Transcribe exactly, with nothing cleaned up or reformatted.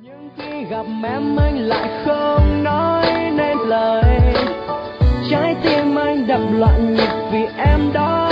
Nhưng khi gặp em anh lại không nói nên lời, trái tim anh đập loạn nhịp vì em đó.